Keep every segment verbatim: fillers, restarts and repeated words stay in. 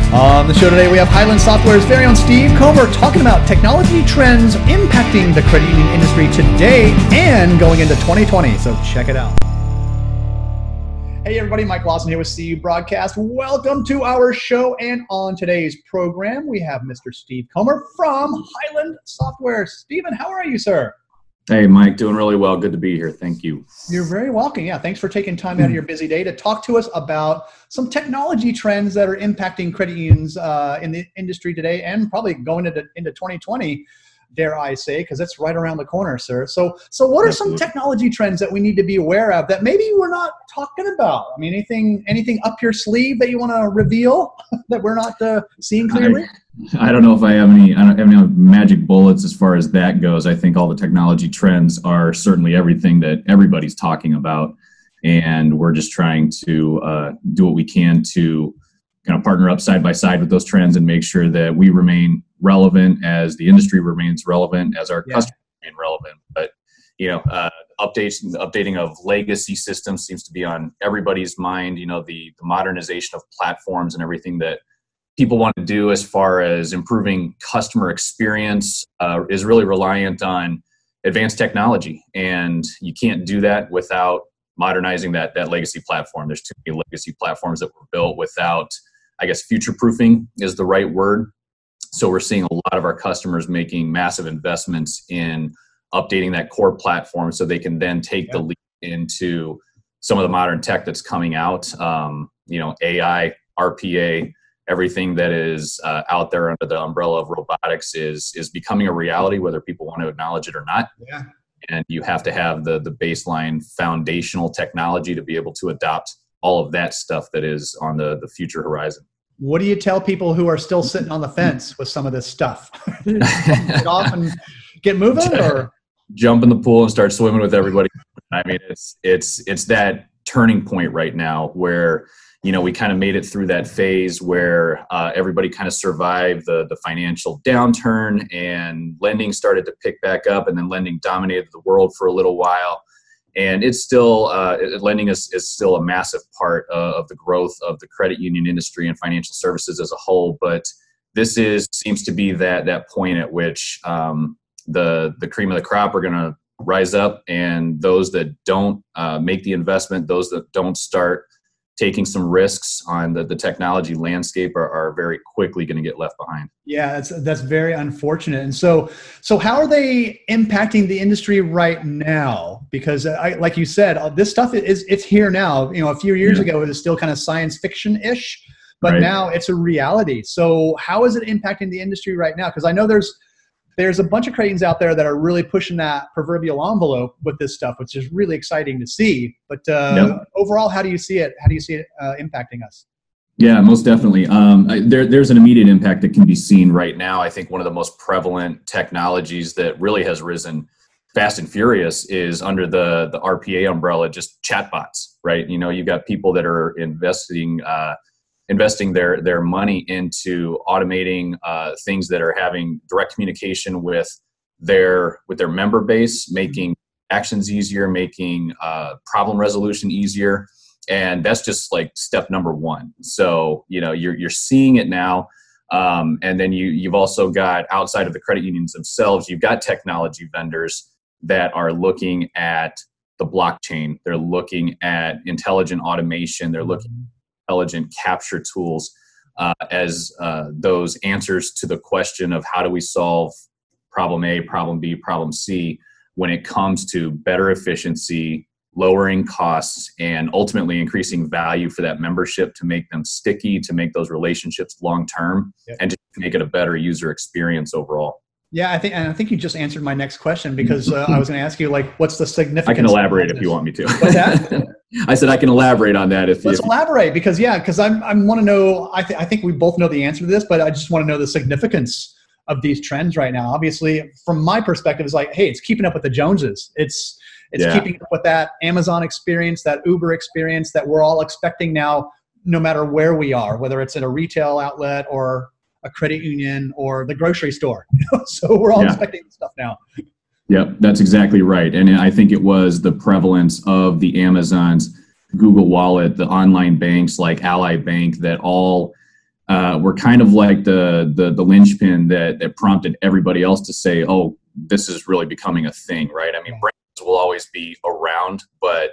On the show today, we have Highland Software's very own Steve Comer talking about technology trends impacting the credit union industry today and going into twenty twenty. So check it out. Hey everybody, Mike Lawson here with C U Broadcast. Welcome to our show, and on today's program, we have Mister Steve Comer from Highland Software. Steven, how are you, sir? Hey, Mike, doing really well. Good to be here. Thank you. You're very welcome. Yeah, thanks for taking time out of your busy day to talk to us about some technology trends that are impacting credit unions uh, in the industry today and probably going into, into twenty twenty, dare I say, because it's right around the corner, sir. So, so what are some technology trends that we need to be aware of that maybe we're not talking about? I mean, anything anything up your sleeve that you want to reveal that we're not uh, seeing clearly? I, I don't know if I have any, I don't have any magic bullets as far as that goes. I think all the technology trends are certainly everything that everybody's talking about, and we're just trying to uh, do what we can to kind of partner up side by side with those trends and make sure that we remain relevant as the industry remains relevant, as our yeah. customers remain relevant. But, you know, uh, updates, updating of legacy systems seems to be on everybody's mind. You know, the, the modernization of platforms and everything that people want to do as far as improving customer experience uh, is really reliant on advanced technology. And you can't do that without modernizing that, that legacy platform. There's too many legacy platforms that were built without, I guess, future-proofing is the right word. So we're seeing a lot of our customers making massive investments in updating that core platform so they can then take yeah. the leap into some of the modern tech that's coming out. Um, you know, A I, R P A, everything that is uh, out there under the umbrella of robotics is is becoming a reality, whether people want to acknowledge it or not. Yeah. And you have to have the the baseline foundational technology to be able to adopt all of that stuff that is on the, the future horizon. What do you tell people who are still sitting on the fence with some of this stuff? Get off and get moving, or jump in the pool and start swimming with everybody. I mean, it's it's it's that turning point right now where, you know, we kind of made it through that phase where uh, everybody kind of survived the the financial downturn, and lending started to pick back up, and then lending dominated the world for a little while. And it's still, uh, lending is, is still a massive part uh, of the growth of the credit union industry and financial services as a whole. But this is seems to be that that point at which um, the the cream of the crop are going to rise up, and those that don't uh, make the investment, those that don't start taking some risks on the, the technology landscape are, are very quickly going to get left behind. Yeah, that's that's very unfortunate. And so, so how are they impacting the industry right now? Because, I, like you said, uh, this stuff is it's here now. You know, a few years yeah. ago, it was still kind of science fiction-ish, but right. now it's a reality. So, how is it impacting the industry right now? Because I know there's there's a bunch of credit unions out there that are really pushing that proverbial envelope with this stuff, which is really exciting to see. But uh, yep. overall, how do you see it? How do you see it uh, impacting us? Yeah, most definitely. Um, there, there's an immediate impact that can be seen right now. I think one of the most prevalent technologies that really has risen fast and furious is under the, the R P A umbrella, just chatbots, right? You know, you've got people that are investing uh, investing their their money into automating uh, things that are having direct communication with their with their member base, making actions easier, making uh, problem resolution easier, and that's just like step number one. So you know you're you're seeing it now, um, and then you you've also got outside of the credit unions themselves, you've got technology vendors that are looking at the blockchain. They're looking at intelligent automation. They're looking intelligent capture tools uh, as uh, those answers to the question of how do we solve problem A, problem B, problem C when it comes to better efficiency, lowering costs, and ultimately increasing value for that membership to make them sticky, to make those relationships long-term, yep. and to make it a better user experience overall. Yeah, I think, and I think you just answered my next question, because uh, I was going to ask you, like, what's the significance? I can elaborate if you want me to. What's that? I said I can elaborate on that if. Let's if, elaborate, because yeah, because I'm I want to know. I th- I think we both know the answer to this, but I just want to know the significance of these trends right now. Obviously, from my perspective, it's like, hey, it's keeping up with the Joneses. It's it's yeah. keeping up with that Amazon experience, that Uber experience that we're all expecting now, no matter where we are, whether it's in a retail outlet or a credit union or the grocery store. So we're all yeah. expecting this stuff now. Yep, that's exactly right. And I think it was the prevalence of the Amazons, Google Wallet, the online banks like Ally Bank that all uh, we're kind of like the, the, the linchpin that, that prompted everybody else to say, oh, this is really becoming a thing, right? I mean, brands will always be around, but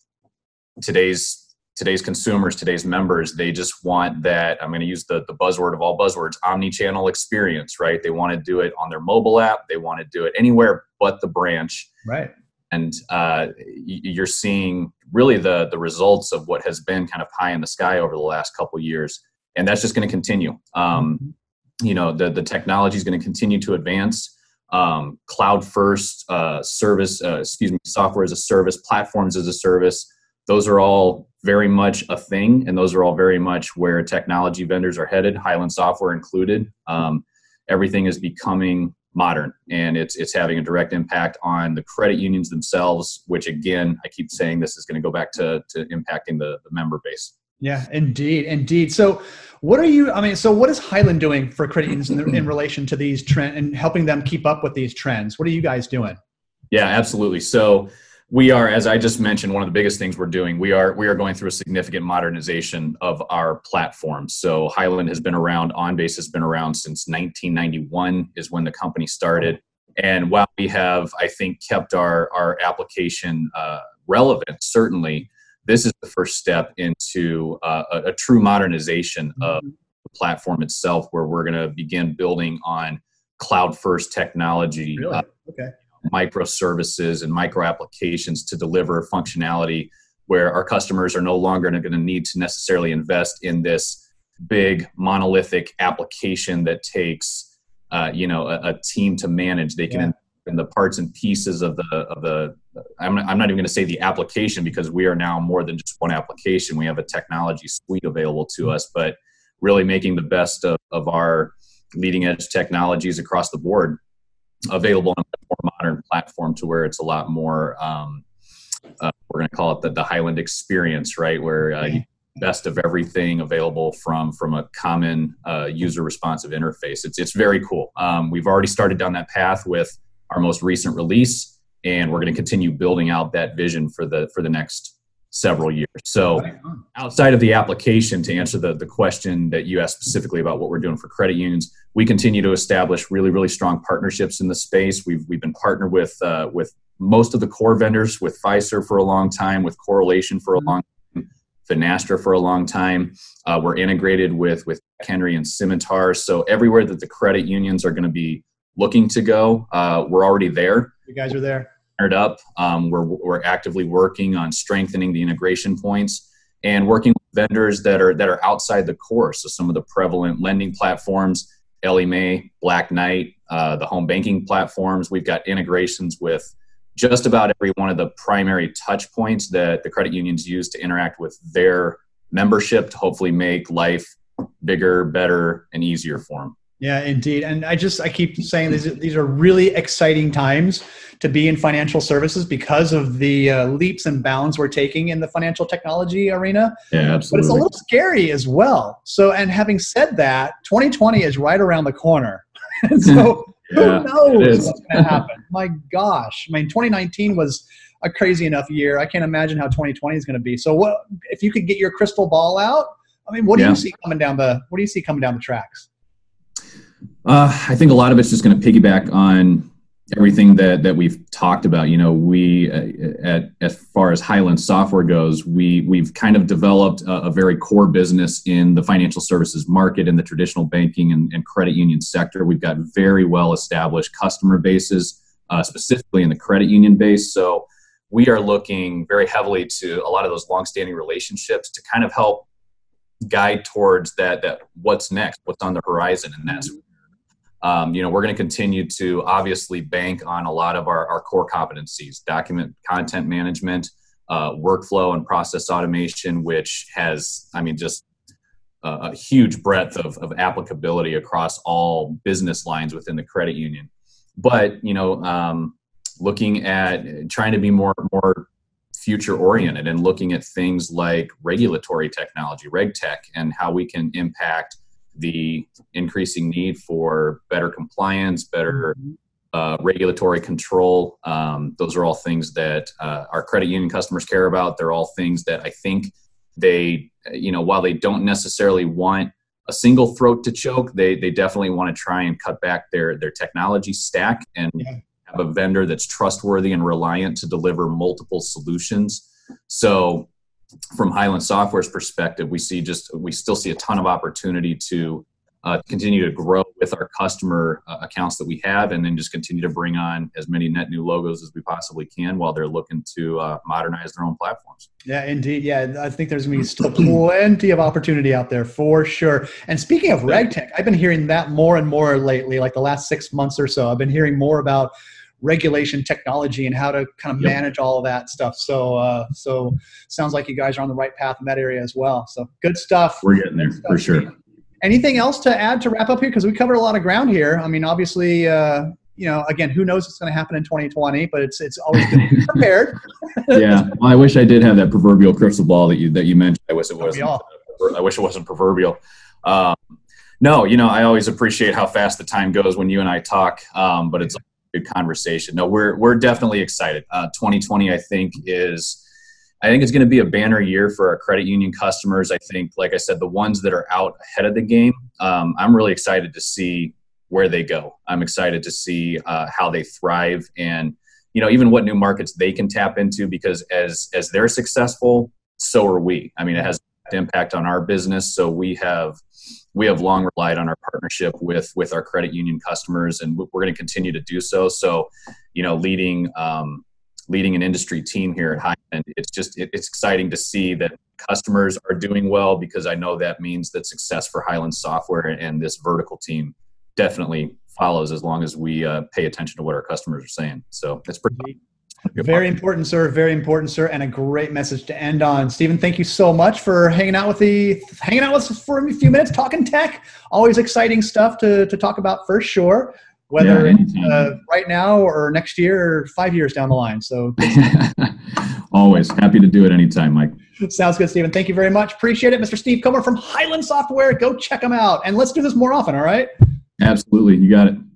today's today's consumers, today's members, they just want that, I'm going to use the, the buzzword of all buzzwords, omni-channel experience, right? They want to do it on their mobile app. They want to do it anywhere but the branch. Right. And uh, you're seeing really the, the results of what has been kind of high in the sky over the last couple of years. And that's just going to continue. Um, you know, the, the technology is going to continue to advance. Um, cloud first uh, service, uh, excuse me, software as a service, platforms as a service. Those are all very much a thing, and those are all very much where technology vendors are headed, Highland Software included. Um, everything is becoming modern, and it's it's having a direct impact on the credit unions themselves, which again, I keep saying this is going to go back to, to impacting the, the member base. Yeah, indeed, indeed. So what are you, I mean, so what is Highland doing for credit unions in, in relation to these trends and helping them keep up with these trends? What are you guys doing? Yeah, absolutely. So we are, as I just mentioned, one of the biggest things we're doing, we are we are going through a significant modernization of our platform. So Highland has been around, OnBase has been around since nineteen ninety-one is when the company started. And while we have, I think, kept our, our application uh, relevant, certainly, this is the first step into uh, a, a true modernization of the platform itself, where we're going to begin building on cloud-first technology. Really? Uh, okay. Microservices and micro applications to deliver functionality where our customers are no longer going to need to necessarily invest in this big monolithic application that takes uh, you know a, a team to manage. They can yeah. in the parts and pieces of the of the I'm not, I'm not even going to say the application, because we are now more than just one application. We have a technology suite available to us, but really making the best of, of our leading edge technologies across the board available on a more modern platform, to where it's a lot more, um, uh, we're going to call it the, the Highland experience, right? Where uh, you best of everything available from from a common uh, user responsive interface. It's it's very cool. Um, we've already started down that path with our most recent release, and we're going to continue building out that vision for the for the next several years. So outside of the application, to answer the, the question that you asked specifically about what we're doing for credit unions, we continue to establish really, really strong partnerships in the space. We've we've been partnered with uh, with most of the core vendors, with Fiserv for a long time, with Correlation for a long time, Finastra for a long time. Uh, we're integrated with, with Henry and Scimitar. So everywhere that the credit unions are going to be looking to go, uh, we're already there. You guys are there. Up. Um, we're, we're actively working on strengthening the integration points and working with vendors that are that are outside the core. So some of the prevalent lending platforms, Ellie Mae, Black Knight, uh, the home banking platforms. We've got integrations with just about every one of the primary touch points that the credit unions use to interact with their membership to hopefully make life bigger, better, and easier for them. Yeah, indeed. And I just, I keep saying these, these are really exciting times to be in financial services because of the uh, leaps and bounds we're taking in the financial technology arena. Yeah, absolutely. But it's a little scary as well. So, and having said that, twenty twenty is right around the corner. And so yeah, who knows what's going to happen? My gosh. I mean, twenty nineteen was a crazy enough year. I can't imagine how twenty twenty is going to be. So what, if you could get your crystal ball out, I mean, what do yeah. you see coming down the, what do you see coming down the tracks? Uh, I think a lot of it's just going to piggyback on everything that, that we've talked about. You know, we, uh, at, as far as Highland Software goes, we, we've kind of developed a, a very core business in the financial services market, in the traditional banking and, and credit union sector. We've got very well established customer bases, uh, specifically in the credit union base. So we are looking very heavily to a lot of those longstanding relationships to kind of help guide towards that, that what's next, what's on the horizon. And that's, um, you know, we're going to continue to obviously bank on a lot of our, our core competencies, document content management, uh, workflow and process automation, which has, I mean, just a, a huge breadth of, of applicability across all business lines within the credit union. But, you know, um, looking at trying to be more, more future oriented and looking at things like regulatory technology, reg tech, and how we can impact the increasing need for better compliance, better uh, regulatory control. Um, those are all things that uh, our credit union customers care about. They're all things that I think they, you know, while they don't necessarily want a single throat to choke. They they definitely want to try and cut back their their technology stack and yeah. have a vendor that's trustworthy and reliant to deliver multiple solutions. So from Hyland Software's perspective, we see just we still see a ton of opportunity to uh, continue to grow with our customer uh, accounts that we have, and then just continue to bring on as many net new logos as we possibly can while they're looking to uh, modernize their own platforms. Yeah, indeed. Yeah, I think there's going to be still plenty of opportunity out there for sure. And speaking of RegTech, I've been hearing that more and more lately, like the last six months or so. I've been hearing more about regulation technology and how to kind of yep. manage all of that stuff. So, uh, so sounds like you guys are on the right path in that area as well. So good stuff. We're getting there for sure. Anything else to add to wrap up here? Because we covered a lot of ground here. I mean, obviously, uh, you know, again, who knows what's going to happen in twenty twenty, but it's it's always good to be prepared. Yeah, well, I wish I did have that proverbial crystal ball that you that you mentioned. I wish it wasn't. I wish it wasn't proverbial. Um, no, you know, I always appreciate how fast the time goes when you and I talk, um, but it's a good conversation. No, we're we're definitely excited. Uh, twenty twenty, I think, is. I think it's going to be a banner year for our credit union customers. I think, like I said, the ones that are out ahead of the game, um, I'm really excited to see where they go. I'm excited to see uh, how they thrive and, you know, even what new markets they can tap into, because as as they're successful, so are we. I mean, it has an impact on our business. So we have we have long relied on our partnership with with our credit union customers, and we're going to continue to do so. So, you know, leading um, leading an industry team here at Hyland, it's just it, it's exciting to see that customers are doing well, because I know that means that success for Hyland Software and this vertical team definitely follows as long as we uh, pay attention to what our customers are saying. So that's pretty very important, sir. Very important, sir, and a great message to end on. Stephen, thank you so much for hanging out with the hanging out with us for a few minutes, talking tech. Always exciting stuff to to talk about for sure. Whether yeah, uh, right now or next year or five years down the line. So always happy to do it anytime, Mike. Sounds good, Stephen. Thank you very much. Appreciate it. Mister Steve Comer from Hyland Software. Go check them out. And let's do this more often, all right? Absolutely. You got it.